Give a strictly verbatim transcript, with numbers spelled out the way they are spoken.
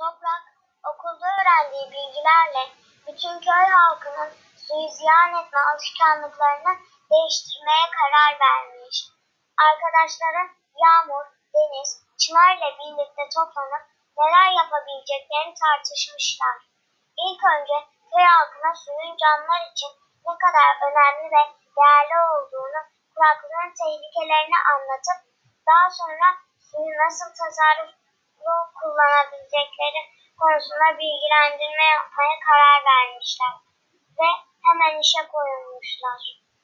Toprak, okulda öğrendiği bilgilerle bütün köy halkının suyu ziyan etme alışkanlıklarını değiştirmeye karar vermiş. Arkadaşları Yağmur, Deniz, Çınar ile birlikte toplanıp neler yapabileceklerini tartışmışlar. İlk önce köy halkına suyun canlılar için ne kadar önemli ve değerli olduğunu, kuraklığın tehlikelerini anlatıp daha sonra suyu nasıl tasarruflu kullanabilecekleri konusunda bilgilendirme yapmaya karar vermişler ve hemen işe koyulmuşlar.